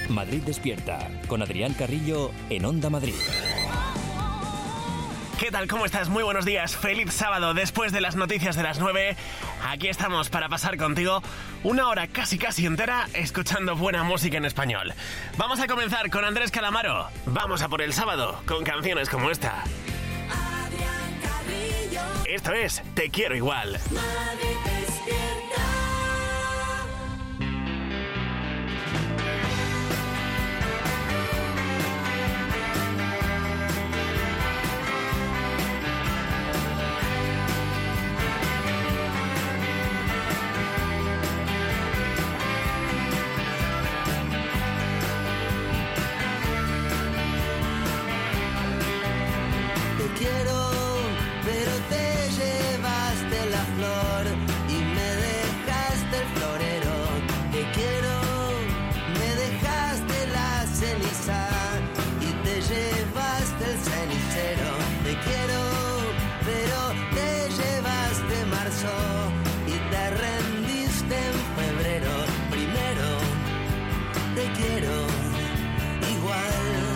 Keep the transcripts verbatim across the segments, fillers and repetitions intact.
Madrid Despierta, con Adrián Carrillo en Onda Madrid. ¿Qué tal? ¿Cómo estás? Muy buenos días. Feliz sábado. Después de las noticias de las nueve, aquí estamos para pasar contigo una hora casi casi entera escuchando buena música en español. Vamos a comenzar con Andrés Calamaro. Vamos a por el sábado con canciones como esta. Adrián Carrillo. Esto es Te Quiero Igual. Madrid Despierta. Quiero, pero te llevaste la flor y me dejaste el florero. Te quiero, me dejaste la ceniza y te llevaste el cenicero. Te quiero, pero te llevaste marzo y te rendiste en febrero. Primero, te quiero igual.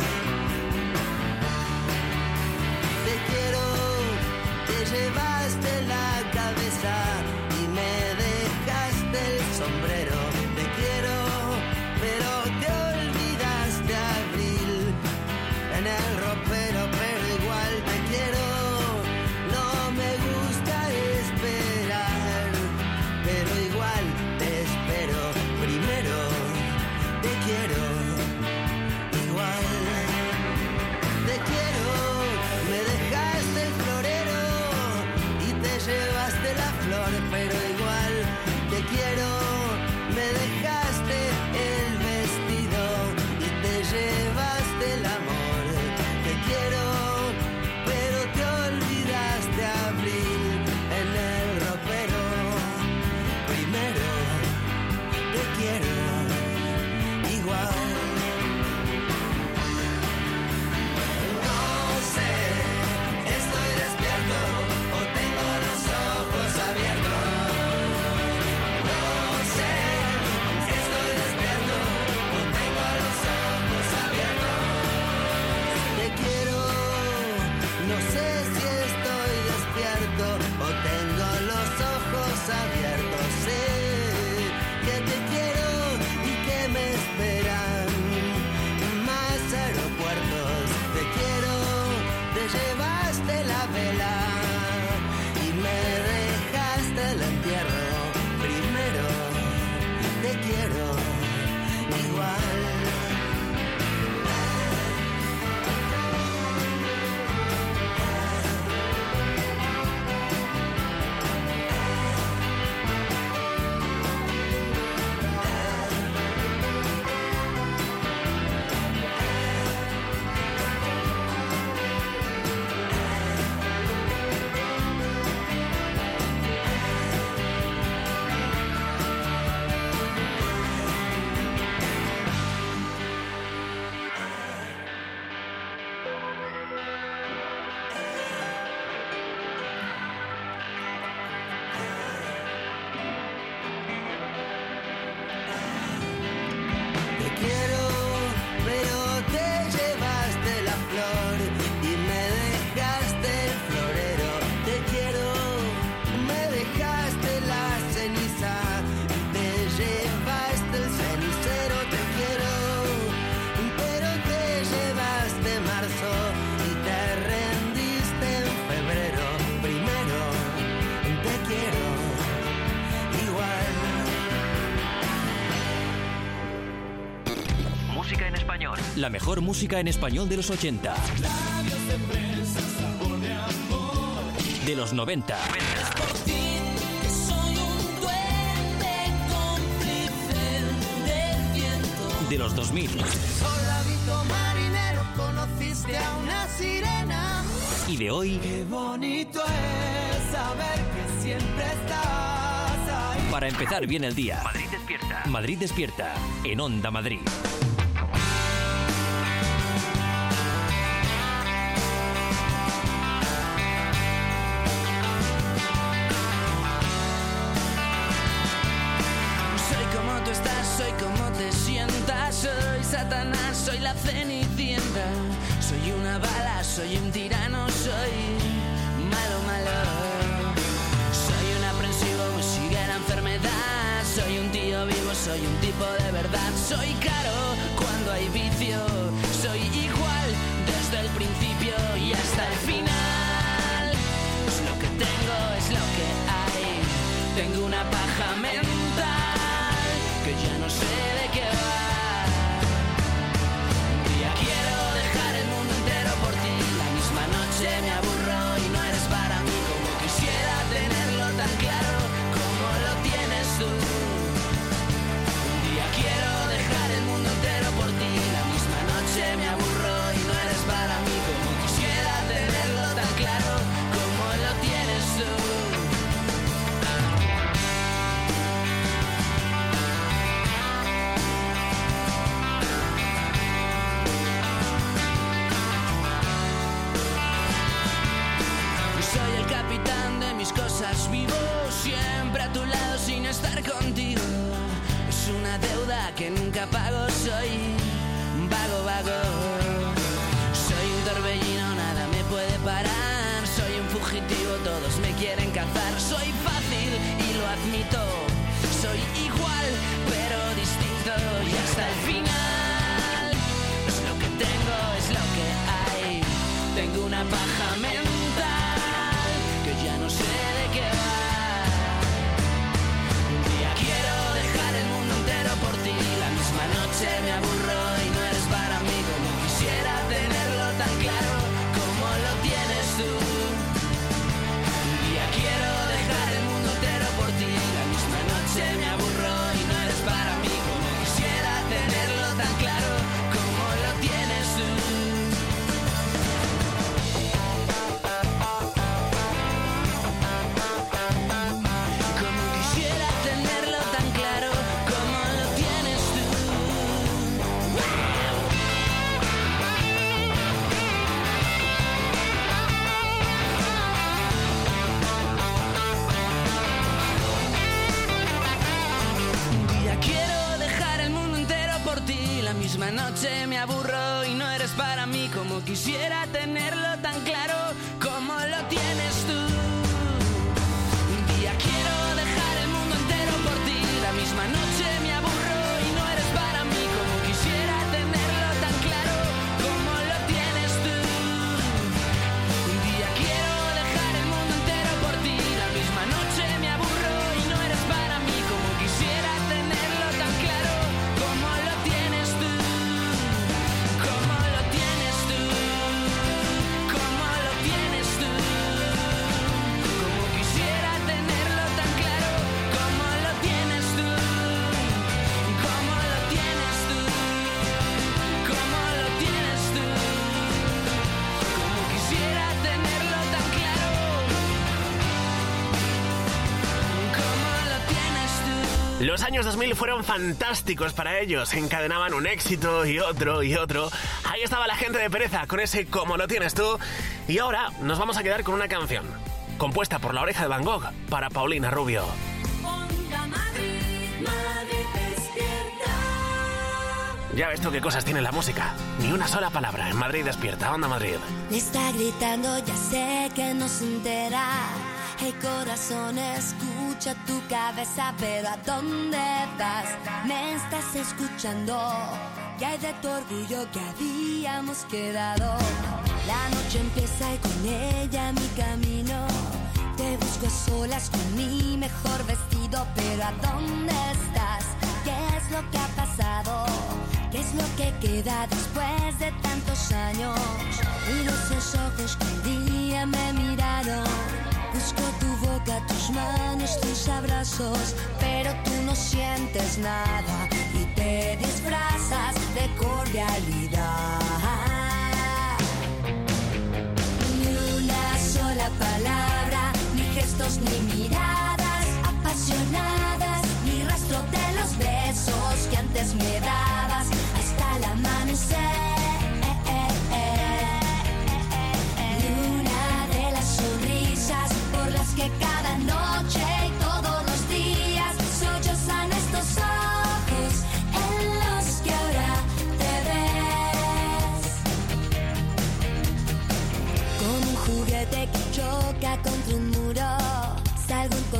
Te quiero, te llevaste la cabeza y me dejaste el sombrero. Te quiero, pero te olvidaste abril en el ropero, pero igual te quiero. No me gusta esperar, pero igual te espero. Primero, te quiero igual. Te quiero, me dejaste el florero y te llevaste la flor, pero igual te quiero. Me dejaste el vestido y te llevaste el amor. Te quiero, pero te olvidaste abril en el ropero. Primero te quiero igual. Estoy despierto o tengo los ojos abiertos. No sé, estoy despierto o tengo los ojos abiertos. Te quiero, no sé si estoy despierto o tengo los ojos abiertos. Sé que te quiero y que me esperan más aeropuertos. Te quiero, te llevaste la vela y me dejaste el entierro. Primero, te quiero igual. La mejor música en español de los ochenta. De los noventa. De los dos mil. Soldadito marinero, conociste a una sirena. Y de hoy. Qué bonito es saber que siempre estás ahí. Para empezar bien el día. Madrid Despierta. Madrid Despierta. En Onda Madrid. Soy como tú estás, soy como tú te sientas. Soy Satanás, soy la Cenicienta. Soy una bala, soy un tirano, soy malo, malo. Soy un aprensivo, me sigue la enfermedad. Soy un tío vivo, soy un tipo de verdad. Soy caro cuando hay vicio. Soy igual desde el principio y hasta el final. Es lo que tengo, es lo que hay. Tengo una paja mental que ya no sé de qué va. Un día quiero dejar el mundo entero por ti. La misma noche me aburro y no eres para mí. Como quisiera tenerlo tan claro como lo tienes tú. Un día quiero dejar el mundo entero por ti. La misma noche me aburro y no eres para mí. Como quisiera tenerlo tan claro como lo tienes tú. Soy el capitán de mis cosas, vivo siempre a tu lado sin estar contigo. Es una deuda que nunca pago, soy vago, vago. Soy un torbellino, nada me puede parar. Soy un fugitivo, todos me quieren cazar. Soy fácil y lo admito. Soy igual, pero distinto y hasta el final. Es lo que tengo, es lo que hay. Tengo una paja mental que ya no sé de qué va. Un día quiero dejar el mundo entero por ti. La misma noche me aburro y no eres para mí. Como quisiera tenerlo tan claro como lo tienes tú. Un día quiero dejar el mundo entero por ti. La misma noche me aburro y no eres para mí. Como quisiera tenerlo tan claro como lo tienes tú. Como quisiera tenerlo tan claro como lo tienes tú. Un día quiero dejar el mundo entero por ti. La misma noche me aburro y no eres para mí. Como quisiera tenerlo tan claro como lo tienes tú. Un día quiero dejar el mundo entero por ti. La misma noche me aburro y no eres para mí. Como quisiera tenerlo tan claro como lo tienes tú. Un día quiero dejar el mundo entero por ti. La misma noche me aburro y no eres para mí. Como quisiera tenerlo tan claro como lo tienes tú. Como lo tienes tú. Como lo tienes tú. Como quisiera tenerlo tan claro como lo tienes tú. Como lo tienes tú. Como lo tienes tú. Como quisiera tenerlo tan claro como lo tienes tú. Los años dos mil fueron fantásticos para ellos. Encadenaban un éxito y otro y otro. Ahí estaba la gente de Pereza con ese Como lo tienes tú. Y ahora nos vamos a quedar con una canción compuesta por La Oreja de Van Gogh para Paulina Rubio. Onda Madrid, Madrid despierta. Ya ves tú qué cosas tiene la música. Ni una sola palabra en Madrid Despierta. Onda Madrid. Le está gritando, ya sé que no se entera. El corazón escucha tu cabeza, pero ¿a dónde vas? Me estás escuchando. ¿Qué hay de tu orgullo que habíamos quedado? La noche empieza y con ella mi camino. Te busco a solas con mi mejor vestido, pero ¿a dónde estás? ¿Qué es lo que ha pasado? ¿Qué es lo que queda después de tantos años? Miro esos ojos que un día me miraron. Busco tu boca, tus manos, tus abrazos, pero tú no sientes nada y te disfrazas de cordialidad. Ni una sola palabra, ni gestos, ni miradas apasionadas, ni rastro de los besos que antes me dabas hasta el amanecer. Que cada noche y todos los días sollozan estos ojos.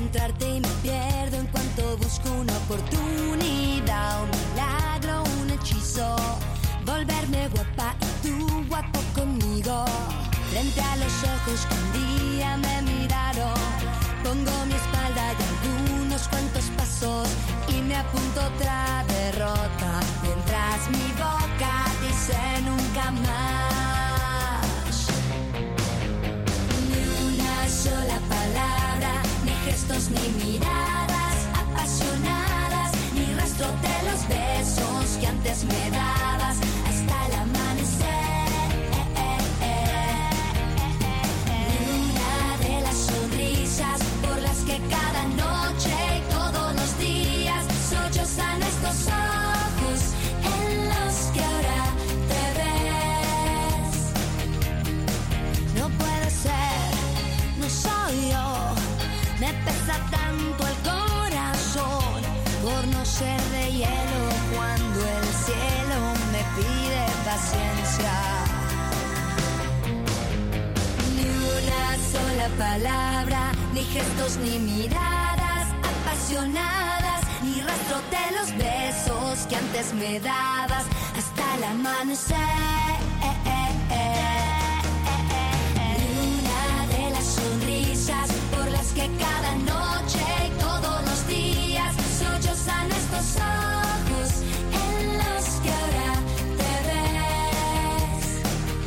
encontrarte y me pierdo en cuanto busco una oportunidad, un milagro, un hechizo, volverme guapa y tú guapo conmigo. Frente a los ojos que un día me miraron, pongo mi espalda y algunos cuantos pasos y me apunto otra derrota, mientras mi boca dice nunca más. Ni una sola palabra, ni gestos ni miradas apasionadas, ni rastro de los besos que antes me dabas hasta el amanecer. Por las que cada noche y todos los días sollozan estos ojos en los que ahora te ves. No puede ser, no soy yo, me pesa tanto el corazón por no ser de hielo cuando el cielo me pide paciencia. Ni una sola palabra, ni gestos ni miradas apasionadas, ni rastro de los besos que antes me dabas hasta el amanecer. Ni una de las sonrisas por las que cada noche y todos los días sollozan estos ojos en los que ahora te ves.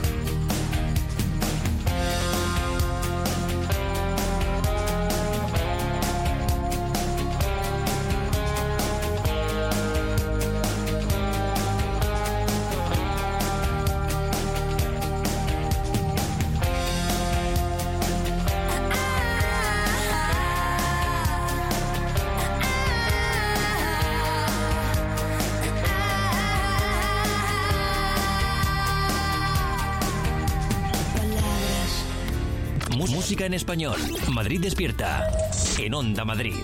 Música en español. Madrid Despierta. En Onda Madrid.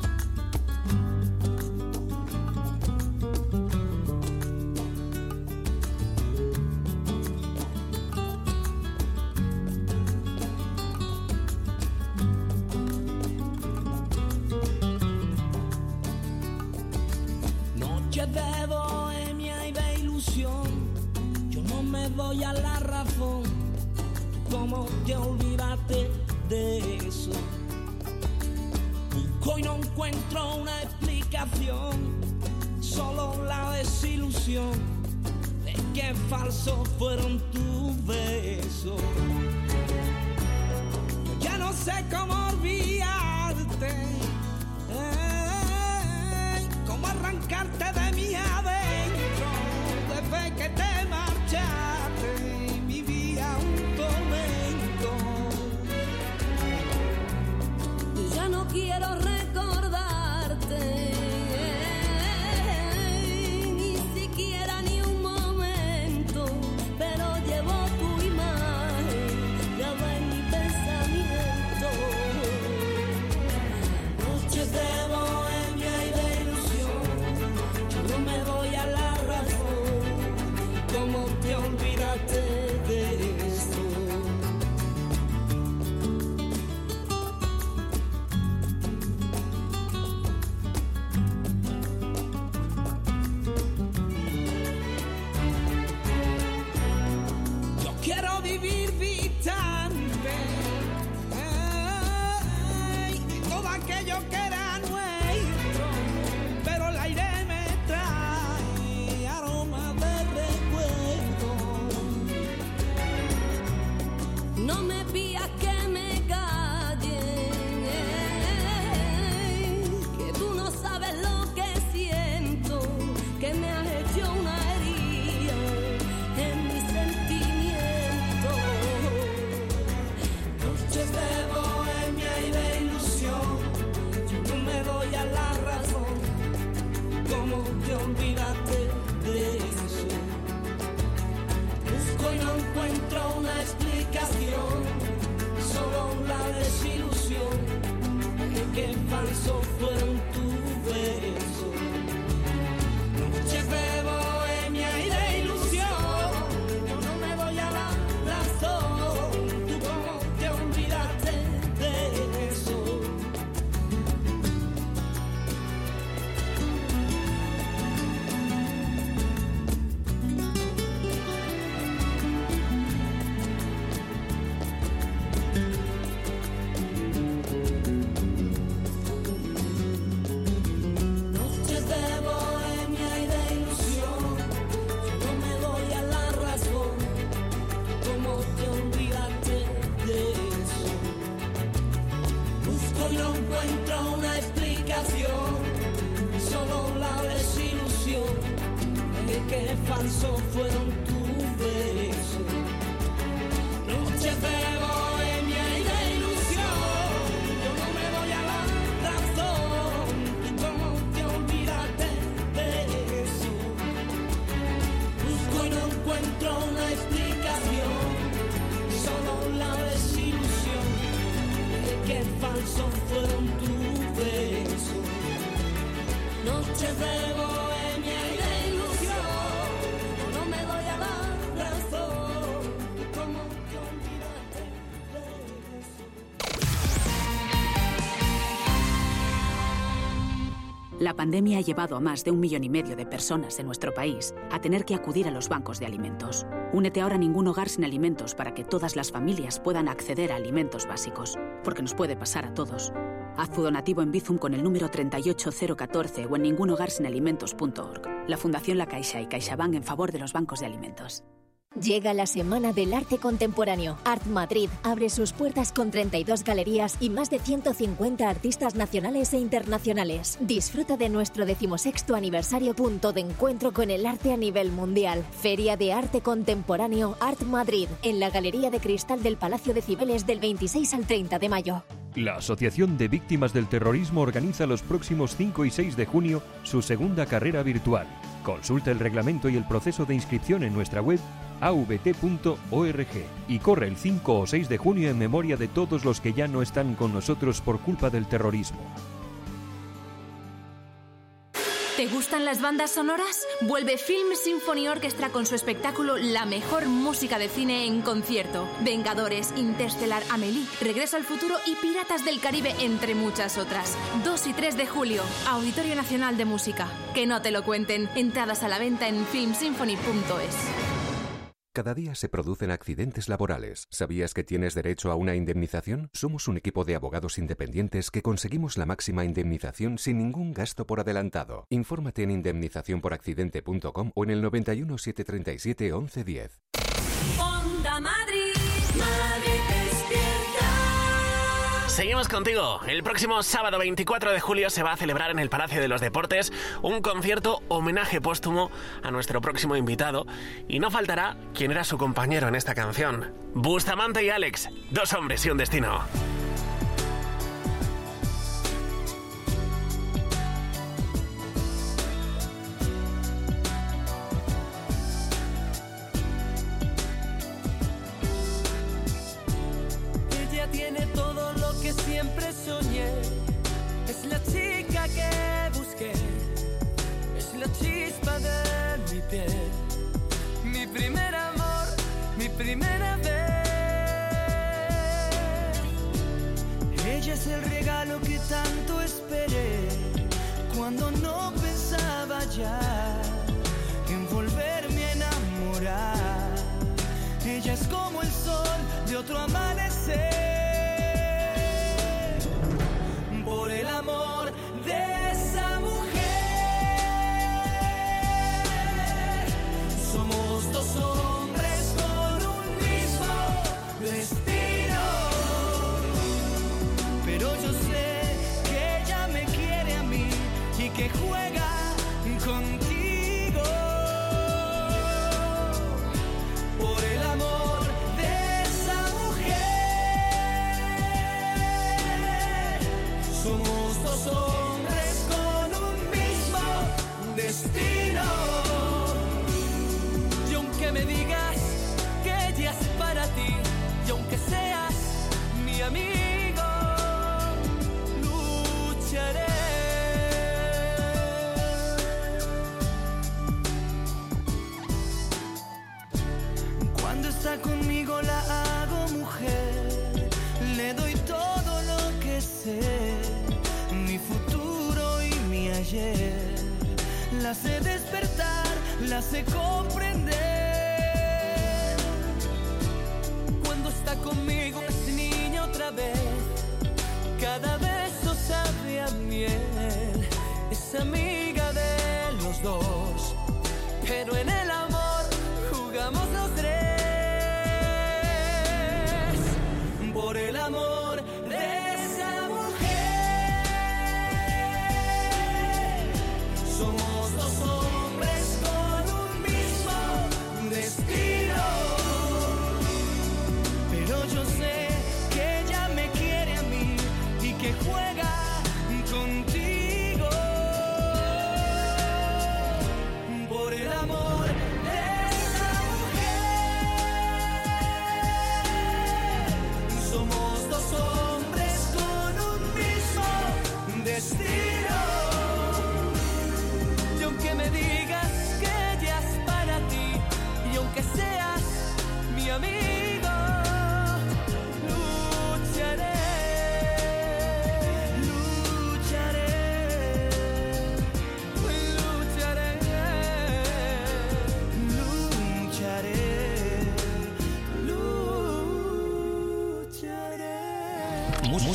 Noche de bohemia y de ilusión, yo no me doy a la razón. ¿Cómo te olvidaste de eso? Busco y no encuentro una explicación, solo la desilusión de que falsos fueron tus besos. Yo ya no sé cómo olvidarte, eh, cómo arrancarte de mi adentro. Desde que te marchaste, mi vida un tormento. Yo ya no quiero recordarte, ni siquiera ni un momento, pero llevo tu imagen grabada en mi pensamiento. Noches de bohemia y de ilusión, yo no me doy a la razón. ¿Cómo te olvidaste de esto? Yo quiero vivir distante, ay, de todo aquello que era nuestro, pero el aire me trae aroma de recuerdo. No me pidas que me calle, que tú no sabes lo que siento, que me has hecho una herida en mi sentimiento. Noches de bohemia y de ilusión, yo no me doy a la razón. ¿Cómo te olvidaste de eso? Busco y no encuentro una explicación, solo la desilusión de que falsos fueron tus besos. Noches de bohemia y de ilusión, yo no me doy a la razón. ¿Tú cómo te olvidaste de eso? qué falso fueron tus besos. Noches de bohemia y de ilusión, yo no me doy a la razón. ¿Y cómo te olvidaste de eso? Busco y no encuentro una explicación, solo la desilusión de qué falso fueron tus besos. Noches de bohemia y de ilusión, yo no me doy a la razón. ¿Cómo te olvidaste de eso? La pandemia ha llevado a más de un millón y medio de personas en nuestro país a tener que acudir a los bancos de alimentos. Únete ahora a Ningún Hogar Sin Alimentos para que todas las familias puedan acceder a alimentos básicos, porque nos puede pasar a todos. Haz tu donativo en Bizum con el número treinta y ocho cero catorce o en ningún hogar sin alimentos punto org. La Fundación La Caixa y CaixaBank en favor de los bancos de alimentos. Llega la Semana del Arte Contemporáneo. Art Madrid abre sus puertas con treinta y dos galerías y más de ciento cincuenta artistas nacionales e internacionales. Disfruta de nuestro decimosexto aniversario, punto de encuentro con el arte a nivel mundial. Feria de Arte Contemporáneo Art Madrid, en la Galería de Cristal del Palacio de Cibeles del veintiséis al treinta de mayo. La Asociación de Víctimas del Terrorismo organiza los próximos cinco y seis de junio su segunda carrera virtual. Consulta el reglamento y el proceso de inscripción en nuestra web a v t punto org y corre el cinco o seis de junio en memoria de todos los que ya no están con nosotros por culpa del terrorismo. ¿Te gustan las bandas sonoras? Vuelve Film Symphony Orchestra con su espectáculo La mejor música de cine en concierto. Vengadores, Interstellar, Amélie, Regreso al futuro y Piratas del Caribe, entre muchas otras. dos y tres de julio, Auditorio Nacional de Música. Que no te lo cuenten. Entradas a la venta en film symphony punto es. Cada día se producen accidentes laborales. ¿Sabías que tienes derecho a una indemnización? Somos un equipo de abogados independientes que conseguimos la máxima indemnización sin ningún gasto por adelantado. Infórmate en indemnización por accidente punto com o en el noventa y uno, setecientos treinta y siete, once diez. Onda Madrid, Madrid despierta. Seguimos contigo. El próximo sábado veinticuatro de julio se va a celebrar en el Palacio de los Deportes un concierto homenaje póstumo a nuestro próximo invitado, y no faltará quien era su compañero en esta canción, Bustamante y Alex, dos hombres y un destino. Ella tiene todo lo que siempre soñé. Es la chica que busqué. Es la chispa de mi piel. Mi primer amor, mi primera vez. Ella es el regalo que tanto esperé. Cuando no pensaba ya en volverme a enamorar. Ella es como el sol de otro amanecer. Por el amor de esa mujer, somos dos hombres con un mismo destino. Pero yo sé que ella me quiere a mí y que juega contigo. Por el amor de esa mujer, somos dos hombres con un mismo destino. Y aunque me digas que ella es para ti, y aunque seas mi amigo, lucharé. Cuando está conmigo la hago mujer, le doy todo lo que sé, mi futuro y mi ayer. La sé despertar, la sé comprender. Cuando está conmigo es niña otra vez, cada beso sabe a miel. Es amiga de los dos, pero en el amor jugamos los tres. Por el amor de esa mujer, somos dos hombres con un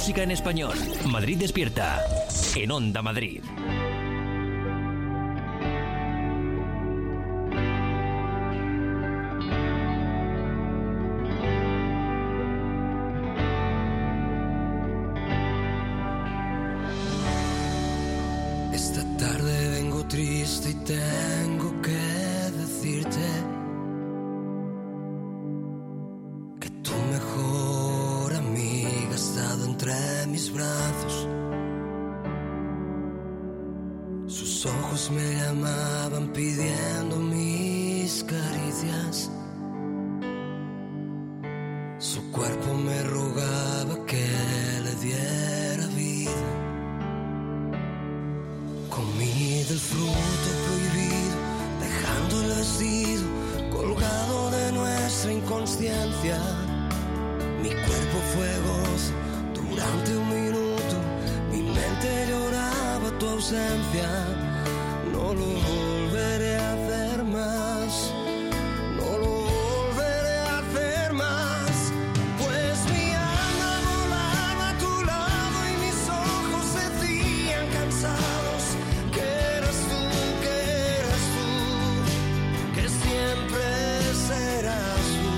música en español. Madrid Despierta, en Onda Madrid. Esta tarde vengo triste y tengo que decirte que tu mejor amiga ha estado entre mis brazos. Sus ojos me llamaban pidiendo mis caricias. Su cuerpo me rogaba que le diera vida. Comí del fruto prohibido, dejando el vestido colgado de nuestra inconsciencia. Mi cuerpo fue gozo durante un minuto, mi mente lloraba tu ausencia. No lo volveré a hacer más, no lo volveré a hacer más. Pues mi alma volaba a tu lado y mis ojos decían cansados que eras tú, que eras tú, que siempre serás tú.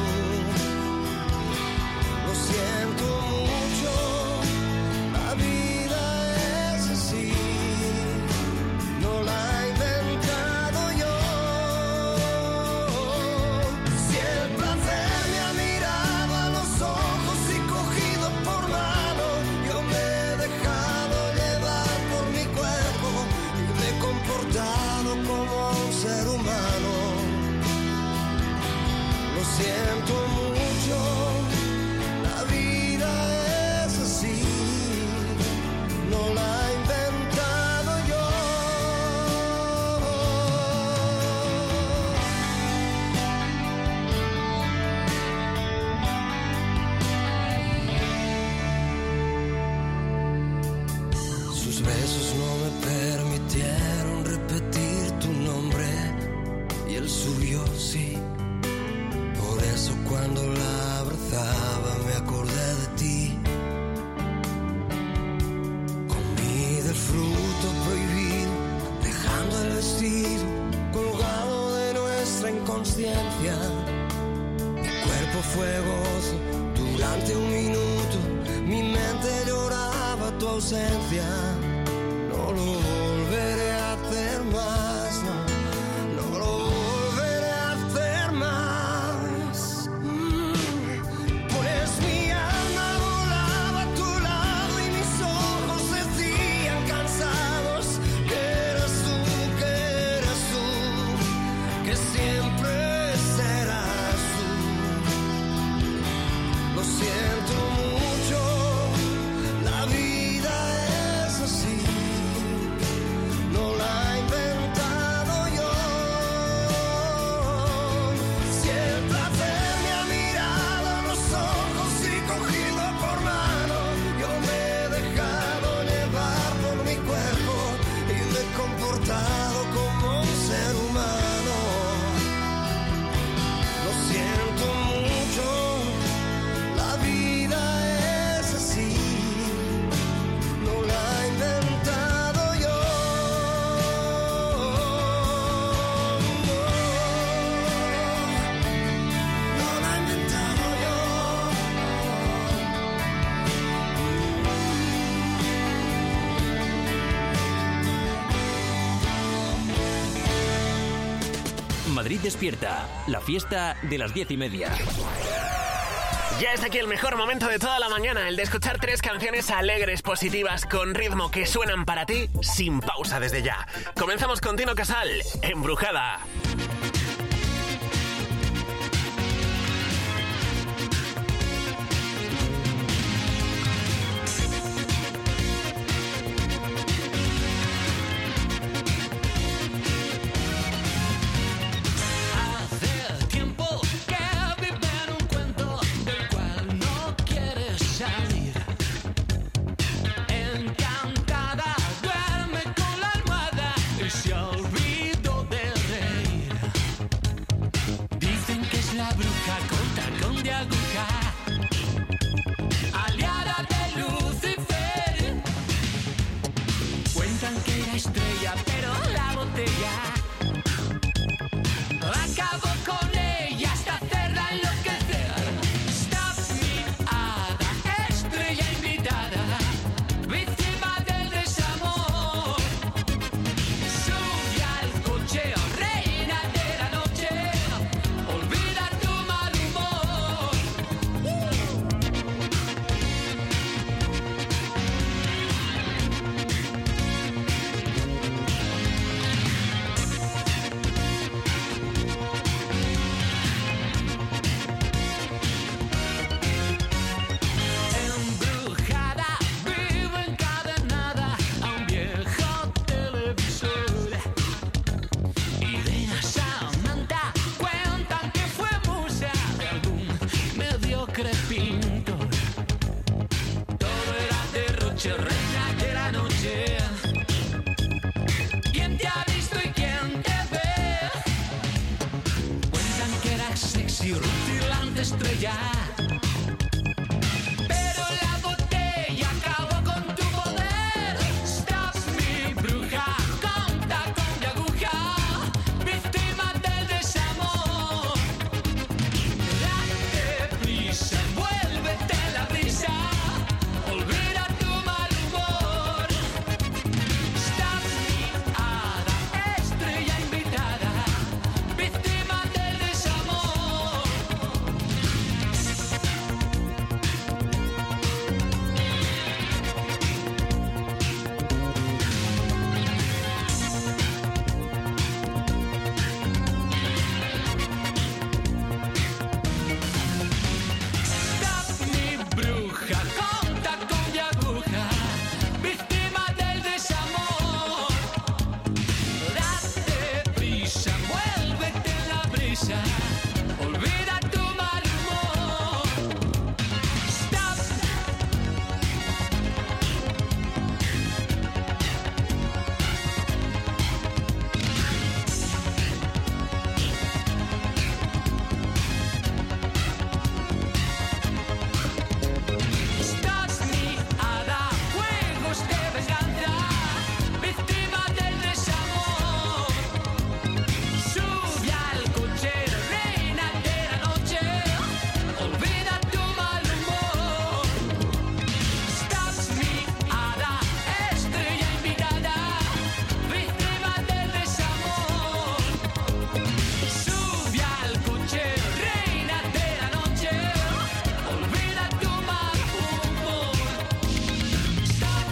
Lo siento mucho, la vida es así, no la he inventado yo. Si el placer me ha mirado a los ojos y cogido por mano, yo me he dejado llevar por mi cuerpo y me he comportado como un ser humano. Lo siento mucho, la vida es así, no la he inventado yo. Sus besos no me permitieron repetir tu nombre y el suyo sí. Por eso cuando la abrazaba me acordé de ti. Comí del fruto prohibido, dejando el vestido colgado de nuestra inconsciencia. Mi cuerpo fue gozo durante un minuto, mi mente lloraba tu ausencia. No lo volveré a hacer más, no, no lo volveré a hacer más. Mm, Pues mi alma volaba a tu lado y mis ojos decían cansados que eras tú, que eras tú, que siempre serás tú. Lo siento mucho, la vida es así, no la he inventado yo. Si el placer me ha mirado a los ojos y cogido por mano, yo me he dejado llevar por mi cuerpo y me he comportado como un ser humano. Lo siento mucho, la vida es así, no la he inventado yo. No la he inventado yo. Madrid Despierta, la fiesta de las diez y media. Ya está aquí el mejor momento de toda la mañana, el de escuchar tres canciones alegres, positivas, con ritmo, que suenan para ti sin pausa desde ya. Comenzamos con Tino Casal, Embrujada. Hace tiempo que vive en un cuento del cual no quieres salir. Encantada duerme con la almohada y se olvidó de reír. estrella. Acabo con ella hasta hacerla enloquecer. Stop me, hada, estrella invitada, víctima del desamor. Sube al coche, oh, reina de la noche, olvida tu mal humor. Embrujada, vivo encadenada a un viejo televisor. Irene Samantha cuentan que fue musa de algún mediocre pintor. Todo era derroche, reina de la noche. ¿Quién te ha visto y quién te ve? Cuentan que era sexy, rutilante estrella. Pero la botella acabó con tu poder. Stop me, bruja, con tacón de aguja, víctima del desamor. Date prisa, envuélvete en la brisa, olvida tu mal humor. Stop me, hada, estrella invitada, víctima del desamor. Stop me, bruja, con tacón de aguja, víctima del desamor. Date prisa, envuélvete en la brisa, olvida tu mal humor. Stop. Stop me, hada, juegos de venganza, víctima del desamor. Sube al coche, reina de la noche, olvida tu mal humor. Stop me, hada, estrella invitada, víctima del desamor. Sube al coche, reina de la noche, olvida tu mal humor. Stop.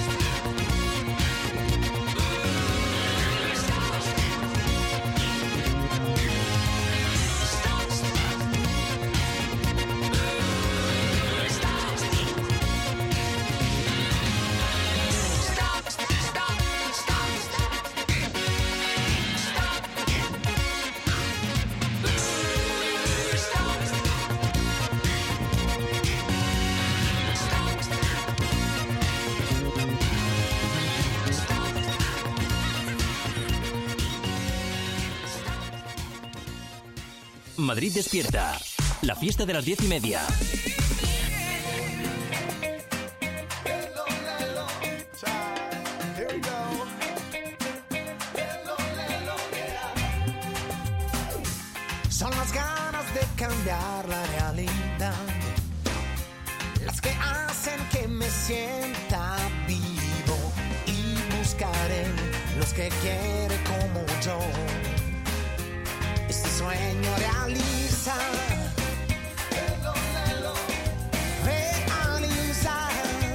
Madrid despierta. La fiesta de las diez y media. Son las ganas de cambiar la realidad las que hacen que me sienta vivo, y buscaré los que quieren como yo. Este sueño realiza, realiza.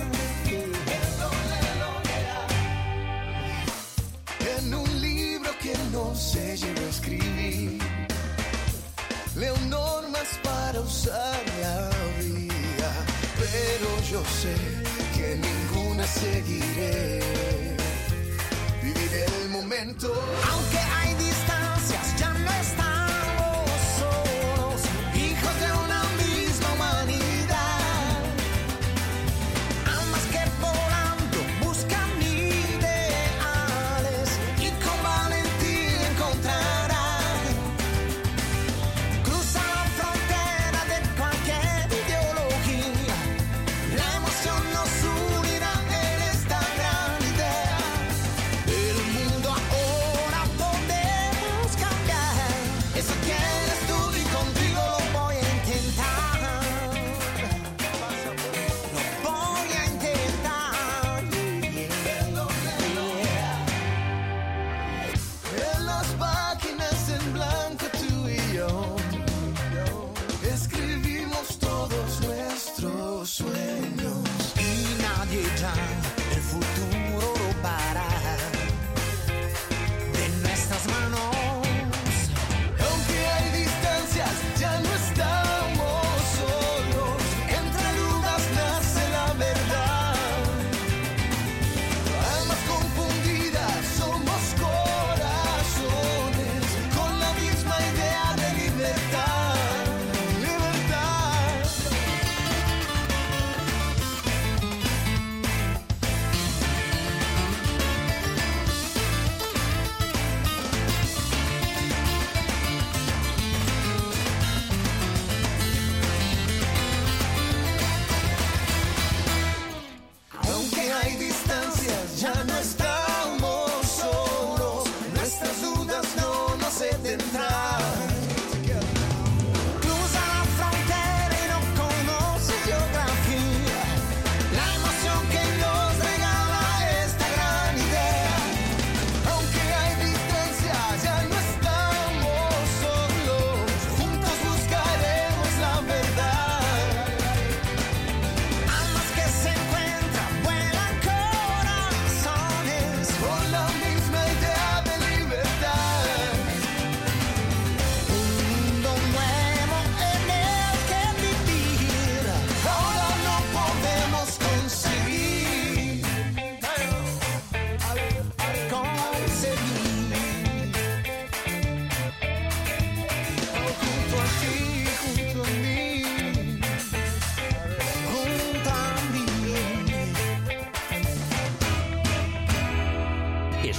En un libro que no se llegó a escribir, leo normas para usar la vida, pero yo sé que ninguna seguiré. Viviré el momento, aunque hay distancias, ya no estamos solos, hijos de una misma humanidad. Amas que volando buscan ideales y con valentía encontrarán. Cruza la frontera de cualquier ideología, la emoción nos unirá en esta gran idea. El mundo ahora podemos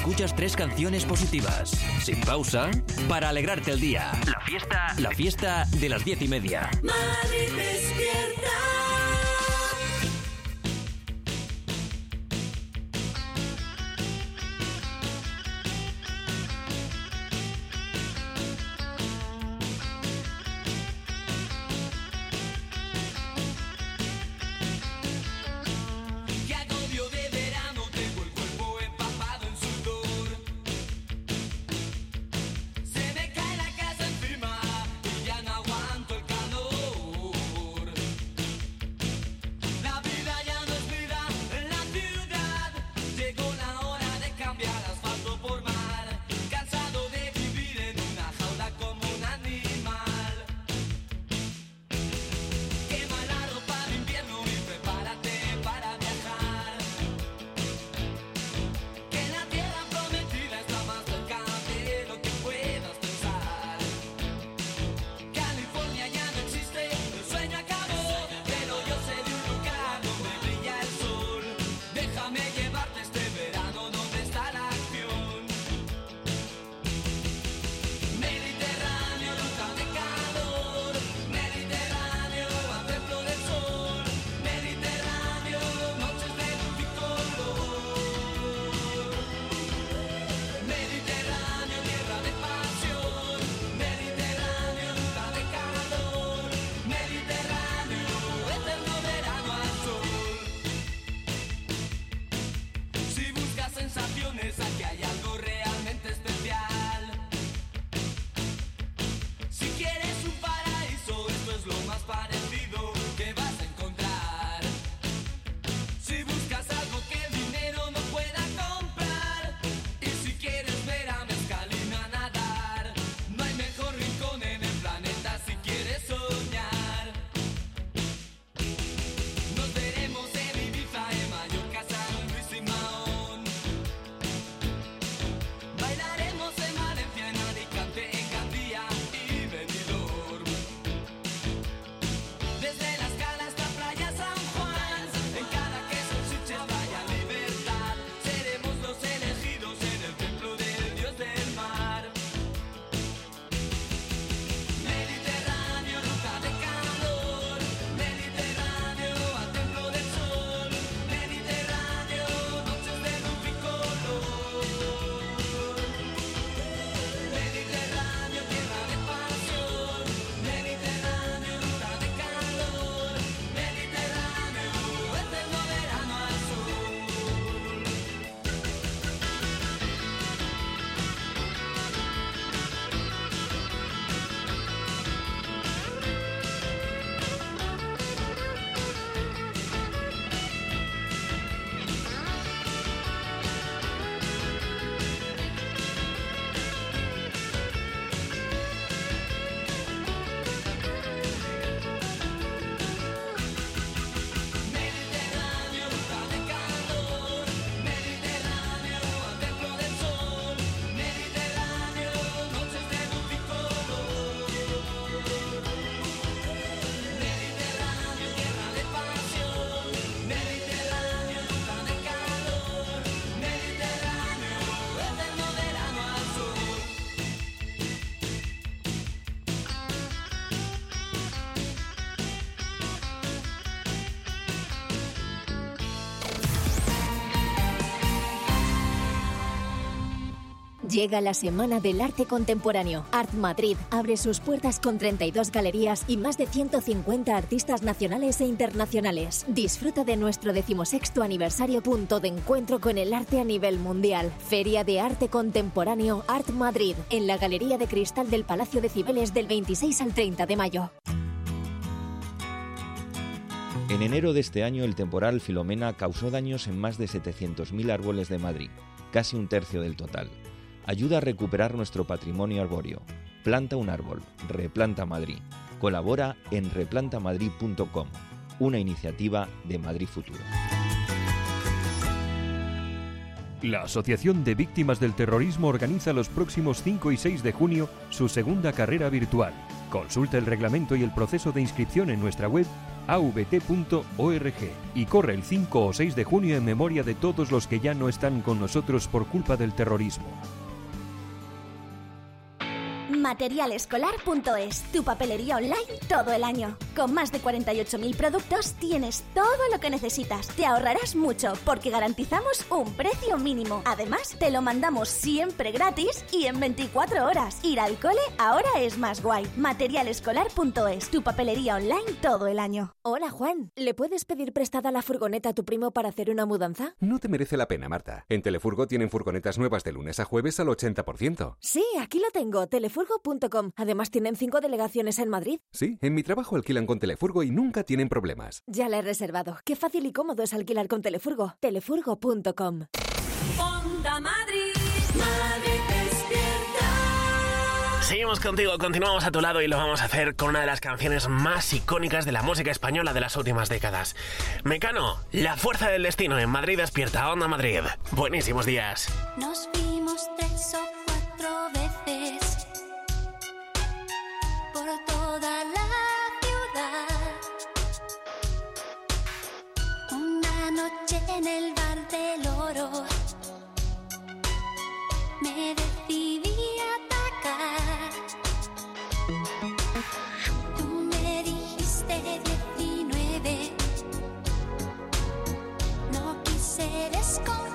escuchas tres canciones positivas, sin pausa, para alegrarte el día. La fiesta, la fiesta de las diez y media. Madrid despierta. Aquí hay algo realmente especial. Si quieres un paraíso, esto es lo más parecido que vas a encontrar. Si buscas algo que el dinero no pueda comprar, y si quieres ver a Mezcalina nadar, no hay mejor rincón en el planeta si quieres soñar. Nos veremos en Ibiza, en Mallorca, San Luis y Mahón. Bailaremos en Valencia, en Alicante, en Gandía y Benidorm. Desde La Scala hasta Playa San Juan, en cada queso, Sitges, Playa Libertad, seremos los elegidos en el templo del dios del mar. Mediterráneo, ruta de calor, Mediterráneo, al templo del sol, Mediterráneo, noches de luz y color. Mediterráneo, tierra de pasión, Mediterráneo, ruta de calor, Mediterráneo, eterno verano al sur. Mediterráneo, ruta de calor, Mediterráneo, al templo del sol, Mediterráneo, noches de luz y color. Mediterráneo, tierra de pasión, Mediterráneo, ruta de calor, Mediterráneo, eterno verano al sur. Llega la Semana del Arte Contemporáneo. Art Madrid abre sus puertas con treinta y dos galerías y más de ciento cincuenta artistas nacionales e internacionales. Disfruta de nuestro decimosexto aniversario, punto de encuentro con el arte a nivel mundial. Feria de Arte Contemporáneo Art Madrid, en la Galería de Cristal del Palacio de Cibeles, del veintiséis al treinta de mayo. En enero de este año, el temporal Filomena causó daños en más de setecientos mil árboles de Madrid, casi un tercio del total. Ayuda a recuperar nuestro patrimonio arbóreo. Planta un árbol. Replanta Madrid. Colabora en replanta madrid punto com, una iniciativa de Madrid Futuro. La Asociación de Víctimas del Terrorismo organiza los próximos cinco y seis de junio su segunda carrera virtual. Consulta el reglamento y el proceso de inscripción en nuestra web a v t punto org y corre el cinco o seis de junio en memoria de todos los que ya no están con nosotros por culpa del terrorismo. material escolar punto es, tu papelería online todo el año. Con más de cuarenta y ocho mil productos tienes todo lo que necesitas. Te ahorrarás mucho porque garantizamos un precio mínimo. Además, te lo mandamos siempre gratis y en veinticuatro horas. Ir al cole ahora es más guay. material escolar punto es, tu papelería online todo el año. Hola Juan, ¿le puedes pedir prestada la furgoneta a tu primo para hacer una mudanza? No te merece la pena, Marta. En Telefurgo tienen furgonetas nuevas de lunes a jueves al ochenta por ciento. Sí, aquí lo tengo, telefurgo punto com. Además tienen cinco delegaciones en Madrid. Sí, en mi trabajo alquilan con Telefurgo y nunca tienen problemas. Ya la he reservado. Qué fácil y cómodo es alquilar con Telefurgo. telefurgo punto com. Onda Madrid, Madrid despierta. Seguimos contigo, continuamos a tu lado y lo vamos a hacer con una de las canciones más icónicas de la música española de las últimas décadas. Mecano, La fuerza del destino en Madrid despierta, Onda Madrid. Buenísimos días. Nos vimos tres o cuatro veces por toda la ciudad. Una noche en el bar del Oro me decidí a atacar. Tú me dijiste diecinueve, no quise desconfiar.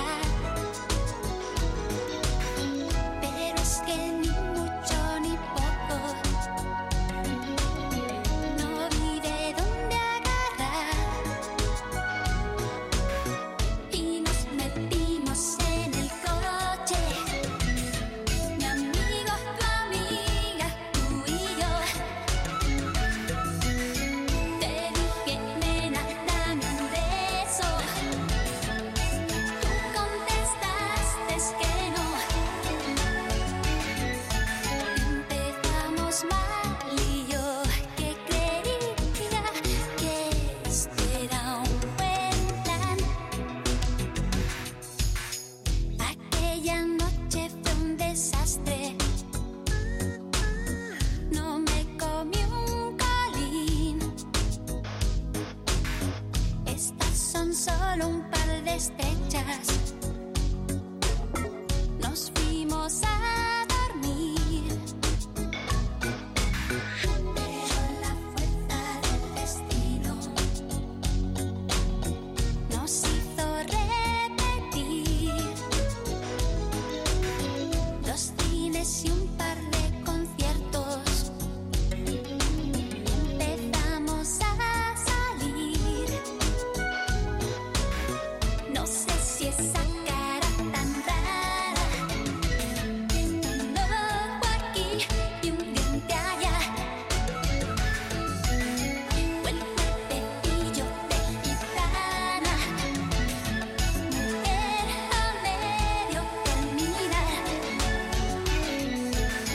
Pero es que ni mucho ni poco, no vi de dónde agarrar. Y nos metimos en el coche, mi amigo, tu amiga, tú y yo. Te dije, nena, dame un beso. Tú contestaste que no. Empezamos mal y yo que creía que este era un buen plan. Aquella noche fue un desastre. No me comí un colín. Estas son solo un par de estrechas. Nos fuimos a dormir. Pero la fuerza del destino nos hizo repetir dos cines y un par de conciertos. Empezamos a salir. No sé si esa cara tan rara, un ojo aquí y un diente allá, o el cuerpecillo de gitana, mujer a medio terminar.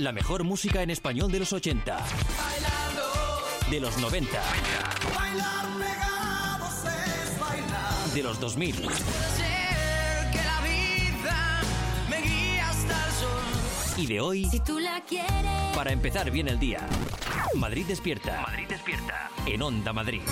La mejor música en español de los ochenta, de los noventa, Bailar pegados es bailar. de los dos mil. Ser que la vida me guía hasta el sol. Y de hoy, Si tú la quieres. para empezar bien el día. Madrid despierta. Madrid despierta. En Onda Madrid.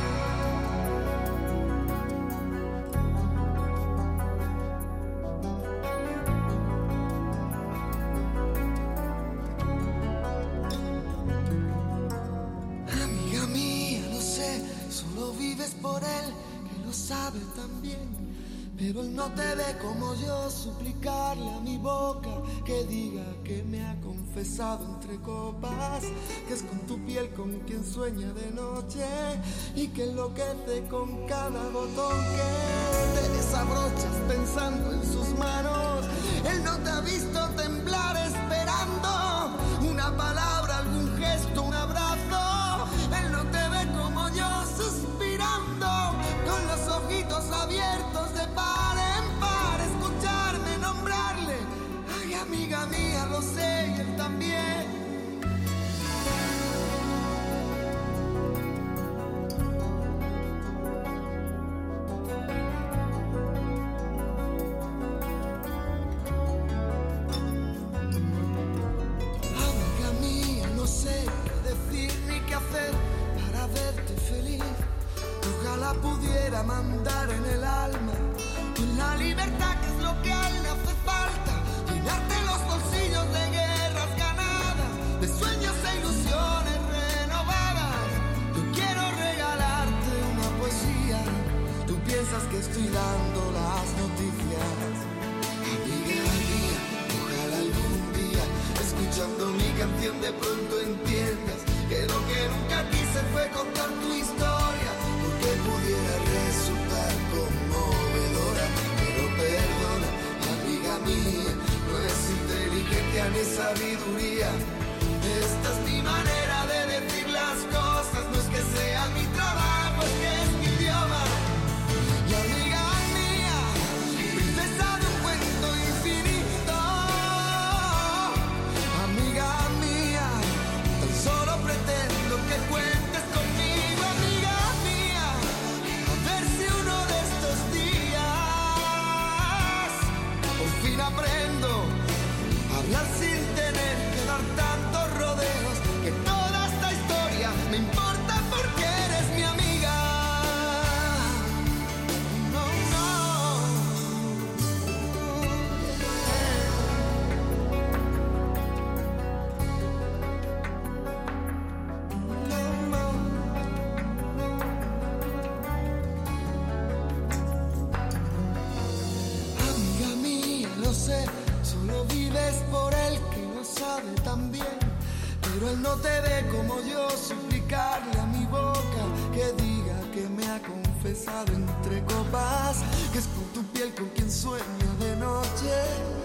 Amiga mía, lo sé, solo vives por él, que lo sabe también. Pero él no te ve como yo, suplicarle a mi boca que diga que me ha confesado entre copas, que es con tu piel con quien sueña de noche y que enloquece con cada botón que te desabrochas pensando en sus manos. Él no te ha visto temblar esperando una palabra, algún gesto, un abrazo. Él no te ve como yo suspirando con los ojitos abiertos de par en par, escucharme nombrarle. Ay, amiga mía, lo sé y él también. Amiga mía, no sé qué decir ni qué hacer para verte feliz. Ojalá pudiera mandar en el alma en la libertad, que es lo que a él le hace falta. Llenarte los bolsillos de guerras ganadas, de sueños e ilusiones renovadas. Yo quiero regalarte una poesía. Tú piensas que estoy dando las noticias. Amiga mía, ojalá algún día, escuchando mi canción, de pronto entiendas que lo que nunca quise fue contar tu historia, porque pudiera resultar conmovedora. Pero perdona, amiga mía, no es inteligencia ni sabiduría. Esta es mi manera de decir las cosas, no es que sea mi trabajo, es que es mi idioma. Y amiga mía, princesa de un cuento infinito. Amiga mía, tan solo pretendo que cuentes conmigo. Amiga mía, a ver si uno de estos días por fin aprendo a hablar sin tener que dar tantos rodeos, que toda esta historia me importa porque eres mi amiga. No, amiga mía, lo sé, solo vives por él, que lo sabe también. Pero él no te ve como yo, suplicarle a mi boca que diga que me ha confesado entre copas, que es por tu piel con quien sueña de noche.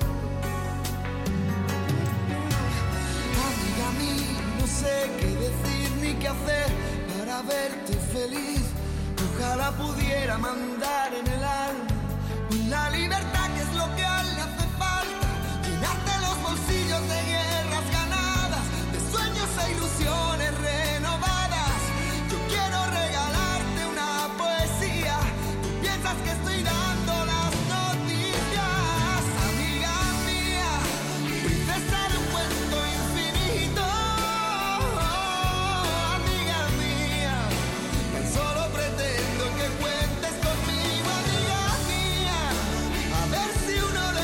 Amiga mía, no sé qué decir ni qué hacer para verte feliz. Ojalá pudiera mandar en el alma la libertad, que es lo que a él le hace falta. Llenarte los bolsillos de guerras ganadas, de sueños e ilusiones renovadas. Yo quiero regalarte una poesía. Tú piensas que estoy dando las noticias. Amiga mía, princesa de un cuento infinito. Amiga mía, tan solo pretendo que cuentes conmigo. Amiga mía, a ver si uno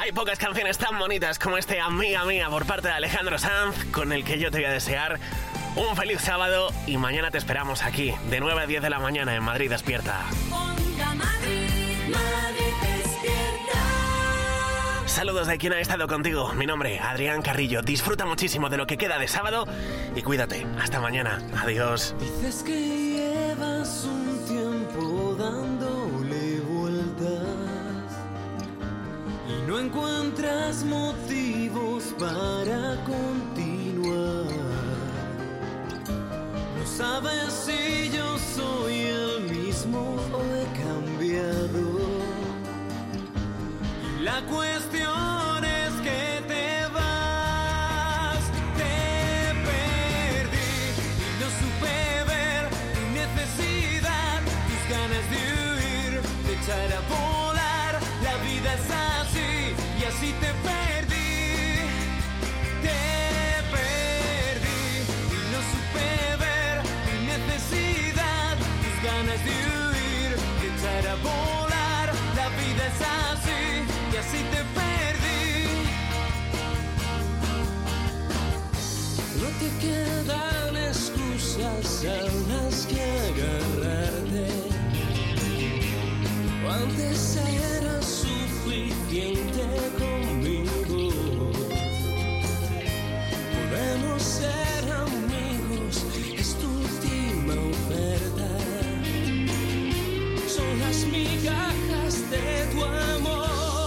Hay pocas canciones tan bonitas como este Amiga Mía por parte de Alejandro Sanz, con el que yo te voy a desear un feliz sábado y mañana te esperamos aquí, de nueve a diez de la mañana en Madrid Despierta. Onda Madrid, Madrid Despierta. Saludos de quien ha estado contigo. Mi nombre, Adrián Carrillo. Disfruta muchísimo de lo que queda de sábado y cuídate. Hasta mañana. Adiós. Dices que llevas un tiempo dándole vueltas y no encuentras motivos para continuar. No sabes si yo soy el mismo o he cambiado. La cuestión es que te vas, te perdí y no supe ver tu necesidad, tus ganas de huir, de echar a volar. La vida es así y así te perdí, te perdí y no supe ver tu necesidad, tus ganas de huir, de echar a volar. La vida es así y así te perdí. No te quedan excusas a las que agarrarte. Antes era suficiente conmigo. Podemos ser amigos, es tu última oferta. Son las migajas de tu amor.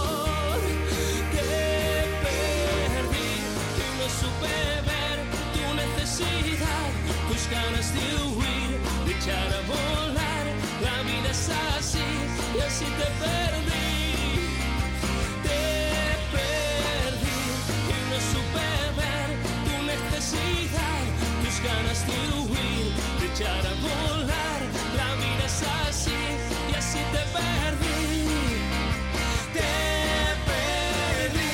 Tus ganas de huir, de echar a volar. La vida es así y así te perdí. Te perdí y no supe ver tu necesidad, tus ganas de huir, de echar a volar. La vida es así y así te perdí. Te perdí.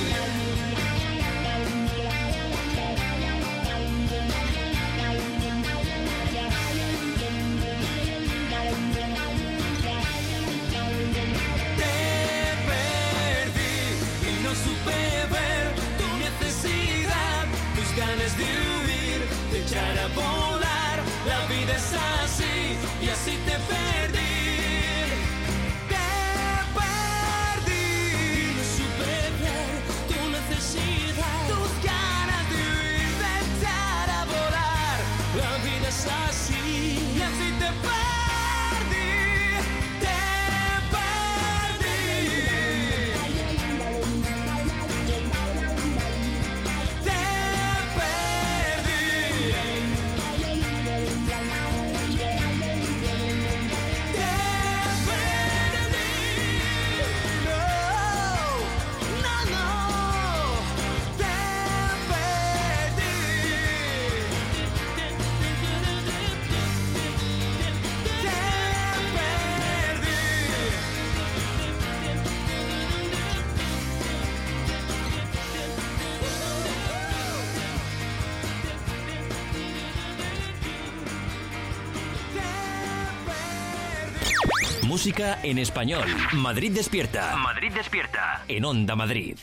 Supe ver tu necesidad, tus ganas de huir, de echar a volar. La vida es así y así te perdí. Te perdí. No supe ver tu necesidad, tus ganas de huir, de echar a volar. La vida es así y así te perdí. Música en español. Madrid Despierta. Madrid Despierta. En Onda Madrid.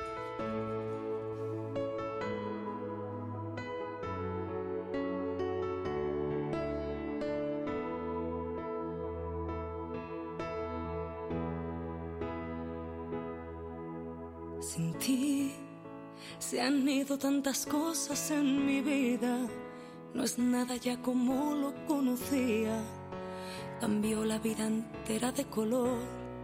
Sin ti se han ido tantas cosas en mi vida. No es nada ya como lo conocía. Cambió la vida entera de color.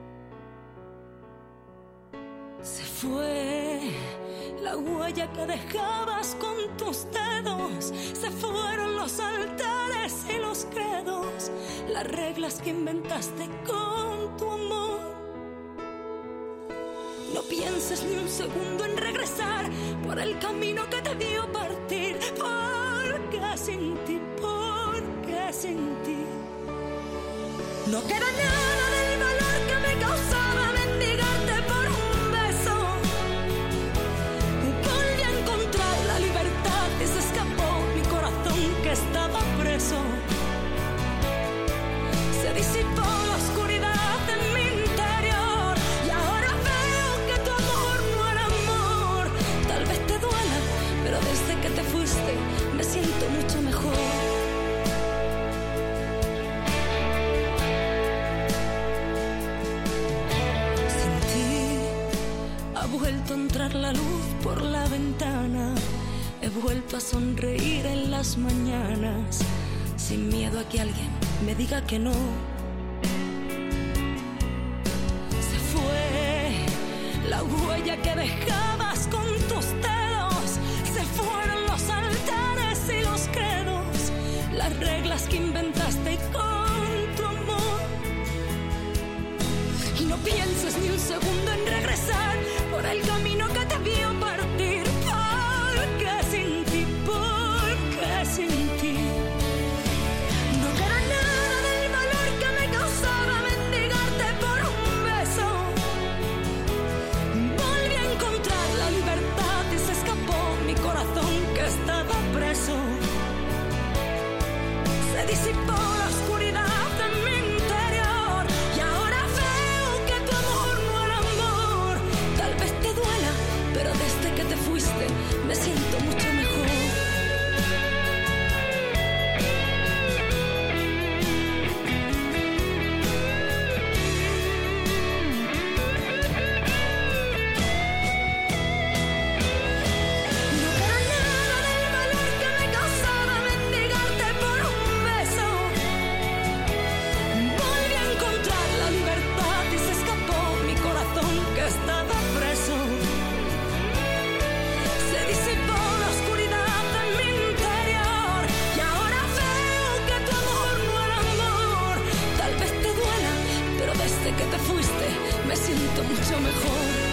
Se fue la huella que dejabas con tus dedos. Se fueron los altares y los credos, las reglas que inventaste con tu amor. No pienses ni un segundo en regresar por el camino que te vio partir. Porque sin ti, porque sin ti no queda nada del valor que me causaba mendigarte por un beso. Volví a encontrar la libertad y se escapó mi corazón que estaba preso. Se disipó la oscuridad en mi interior y ahora veo que tu amor encontrar la luz por la ventana. He vuelto a sonreír en las mañanas, sin miedo a que alguien me diga que no. Se fue la huella que dejabas con tus dedos, se fueron los altares y los credos, las reglas que inventaste con tu amor. Y no pienses ni un segundo en regresar por el camino que te vio partir, porque sin ti, porque sin ti no queda nada del valor que me causaba mendigarte por un beso. Volví a encontrar la libertad y se escapó mi corazón que estaba preso. Se disipó la oscuridad de mi interior y ahora veo que tu amor no era amor. Tal vez te duela, pero desde que te fuiste me siento mucho mejor. No queda nada del valor que me causaba mendigarte por un beso. Volví a encontrar la libertad y se escapó mi corazón que estaba preso. Se disipó la oscuridad de mi interior y ahora veo que tu amor no era amor. Tal vez te duela, pero desde que te fuiste me siento mucho mejor.